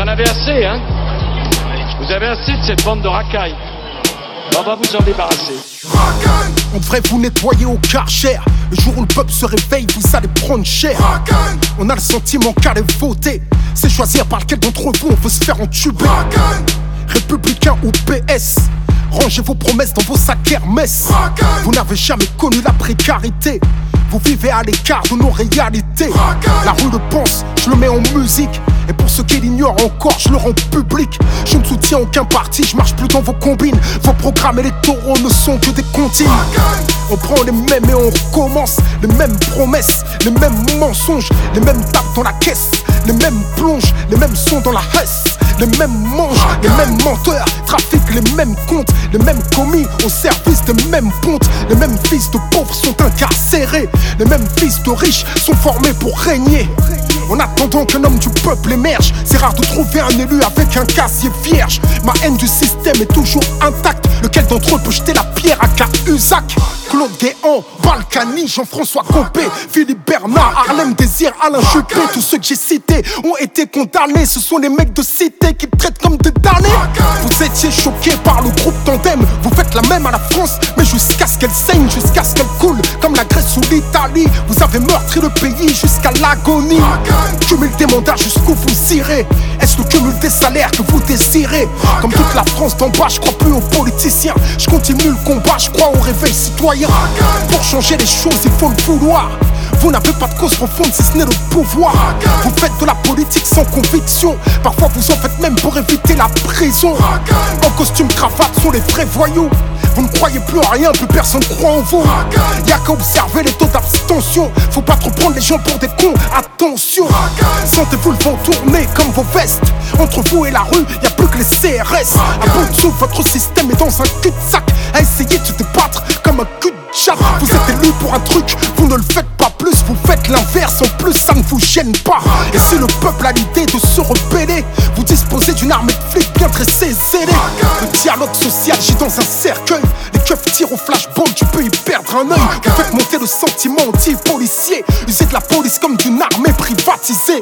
en avez assez, hein? Vous avez assez de cette bande de racailles. On va vous en débarrasser. On devrait vous nettoyer au Karcher. Le jour où le peuple se réveille, vous allez prendre cher. On a le sentiment qu'aller voter, c'est choisir par lequel d'entre vous on veut se faire entuber. Républicain ou PS, rangez vos promesses dans vos sacs Hermès. Vous n'avez jamais connu la précarité, vous vivez à l'écart de nos réalités. La rue le pense, je le mets en musique. Et pour ceux qui l'ignorent encore, je le rends public. Je ne soutiens aucun parti, je marche plus dans vos combines. Vos programmes électoraux ne sont que des comptines. On prend les mêmes et on recommence. Les mêmes promesses, les mêmes mensonges, les mêmes tapes dans la caisse, les mêmes plonges, les mêmes sons dans la hesse. Les mêmes manges, les mêmes menteurs, trafiquent les mêmes comptes, les mêmes commis au service des mêmes pontes. Les mêmes fils de pauvres sont incarcérés, les mêmes fils de riches sont formés pour régner. En attendant qu'un homme du peuple émerge, c'est rare de trouver un élu avec un casier vierge. Ma haine du système est toujours intacte. Lequel d'entre eux peut jeter la pierre à Cahuzac? Claude Guéant, Balkany, Jean-François Copé, Philippe Bernard, Harlem Désir, Alain Juppé. Tous ceux que j'ai cités ont été condamnés. Ce sont les mecs de cité qui me traitent comme des damnés. Vous étiez choqués par le groupe Tandem. Vous faites la même à la France, mais jusqu'à ce qu'elle saigne, jusqu'à ce qu'elle coule comme la Grèce ou l'Italie. Vous avez meurtri le pays jusqu'à l'agonie. Cumul des mandats jusqu'où vous irez. Est-ce le cumul des salaires que vous désirez? Comme toute la France d'en bas, je crois plus aux politiciens. Je continue le combat, je crois au réveil citoyen. Pour changer les choses, il faut le vouloir. Vous n'avez pas de cause profonde si ce n'est le pouvoir. Vous faites de la politique sans conviction. Parfois vous en faites même pour éviter la prison. En costume cravate sont les vrais voyous. Vous ne croyez plus à rien, plus personne croit en vous. Y'a qu'à observer les taux d'abstention. Faut pas trop prendre les gens pour des cons, attention. Sentez-vous le vent tourner comme vos vestes. Entre vous et la rue, y'a plus que les CRS. À bout de souffle, votre système est dans un cul-de-sac. À essayer de se débattre comme un cul-de-chat. Vous êtes élu pour un truc, vous ne le faites pas plus. Vous faites l'inverse, en plus ça ne vous gêne pas. Et si le peuple a l'idée de se rebeller, vous disposez d'une armée de flics bien dressés et zélés. Le dialogue social gît dans un cercueil. Les keufs tirent au flashball, tu peux y perdre un œil. Vous faites monter le sentiment anti-policier. Usez de la police comme d'une armée privatisée.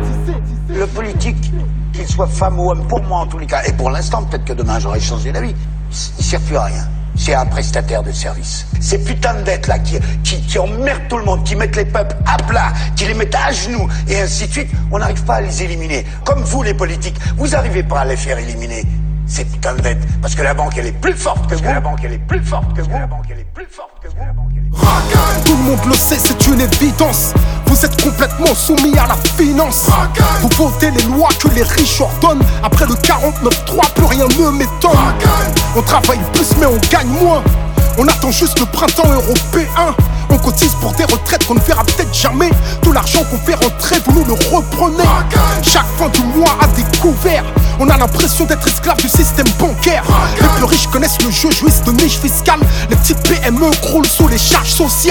Le politique, qu'il soit femme ou homme, pour moi en tous les cas, et pour l'instant, peut-être que demain j'aurai changé d'avis, il sert plus à rien. C'est un prestataire de service. Ces putains de dettes là qui emmerdent tout le monde, qui mettent les peuples à plat, qui les mettent à genoux, et ainsi de suite, on n'arrive pas à les éliminer. Comme vous les politiques, vous n'arrivez pas à les faire éliminer. Ces putains de dettes. Parce que la banque elle est plus forte que vous. La banque elle est plus forte que vous. La banque elle est plus forte que vous. Tout le monde le sait, c'est une évidence. Vous êtes complètement soumis à la finance. Vous votez les lois que les riches ordonnent. Après le 49-3, plus rien ne m'étonne. On travaille plus mais on gagne moins. On attend juste le printemps européen. On cotise pour des retraites qu'on ne verra peut-être jamais. Tout l'argent qu'on fait rentrer, vous nous le reprenez. Chaque fin du mois à découvert, on a l'impression d'être esclave du système bancaire. Les plus riches connaissent le jeu, jouissent de niches fiscales. Les petites PME croulent sous les charges sociales.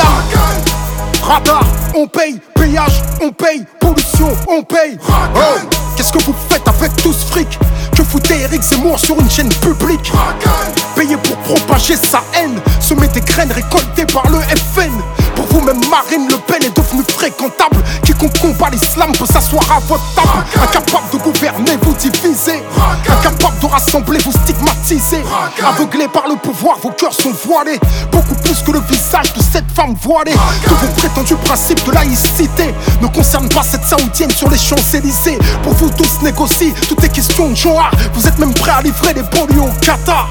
Radar, on paye, péage, on paye, pollution, on paye. Oh, qu'est-ce que vous faites avec tout ce fric? Que foutez Eric Zemmour sur une chaîne publique? Payé pour propager sa haine, semer des graines récoltées par le FN. Pour vous-même, Marine Le Pen est devenue fréquentable. Quiconque combat l'islam peut s'asseoir à votre table. Incapable de gouverner, vous divisez. Incapable de rassembler, vous stigmatisez. Aveuglés par le pouvoir, vos cœurs sont voilés. Beaucoup plus que le visage de cette femme voilée. Que vos prétendus principes de laïcité ne concernent pas cette saoudienne sur les Champs-Élysées. Pour vous tous négocier, tout est question de genre. Vous êtes même prêts à livrer les banlieues au Qatar.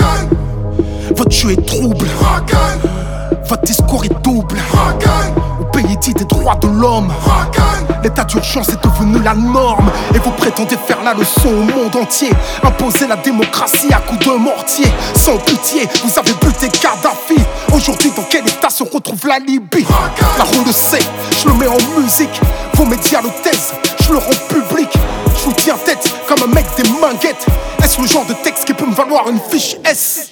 Votre jeu est trouble. Votre discours est double. Au pays dit des droits de l'homme, l'état d'urgence est devenu la norme. Et vous prétendez faire la leçon au monde entier. Imposer la démocratie à coups de mortier. Sans pitié, vous avez buté Kadhafi. Aujourd'hui, dans quel état se retrouve la Libye? La rue le sait, je le mets en musique. Vos médias le taisent, je le rends public. Je vous tiens tête comme un mec des minguettes. Est-ce le genre de texte qui peut me valoir une fiche S?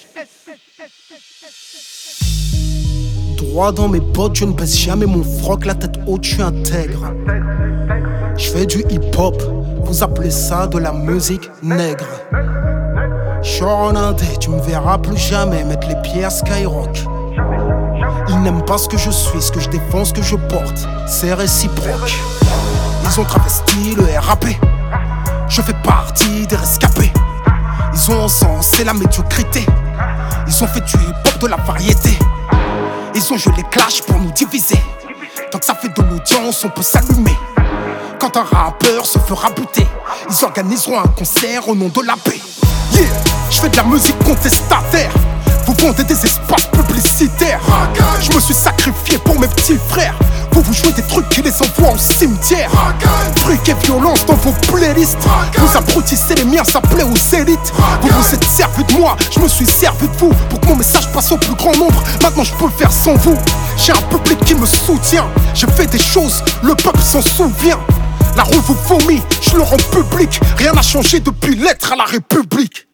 Droit dans mes bottes, je ne baisse jamais mon froc, la tête haute, je suis intègre. Je fais du hip-hop, vous appelez ça de la musique nègre. Genre en indé, tu me verras plus jamais mettre les pieds à Skyrock. Ils n'aiment pas ce que je suis, ce que je défends, ce que je porte, c'est réciproque. Ils ont travesti le RAP. Je fais partie des rescapés. Ils ont encensé la médiocrité. Ils ont fait du hip-hop de la variété. Ils ont joué les clashs pour nous diviser. Tant que ça fait de l'audience, on peut s'allumer. Quand un rappeur se fera buter, ils organiseront un concert au nom de la paix. Yeah, je fais de la musique contestataire. Vous vendez des espaces publicitaires. Je me suis sacrifié pour mes petits frères. Vous jouez des trucs qui les envoient au cimetière. Fric et violence dans vos playlists. Vous abrutissez les miens, ça plaît aux élites. Vous vous êtes servi de moi, je me suis servi de vous. Pour que mon message passe au plus grand nombre. Maintenant je peux le faire sans vous. J'ai un public qui me soutient. J'ai fait des choses, le peuple s'en souvient. La rue vous vomit, je le rends public. Rien n'a changé depuis l'être à la République.